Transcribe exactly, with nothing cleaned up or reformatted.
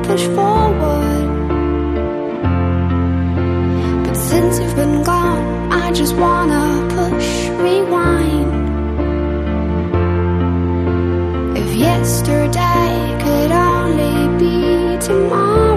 push forward. But since you've been gone, I just wanna push rewind. If yesterday could only be tomorrow,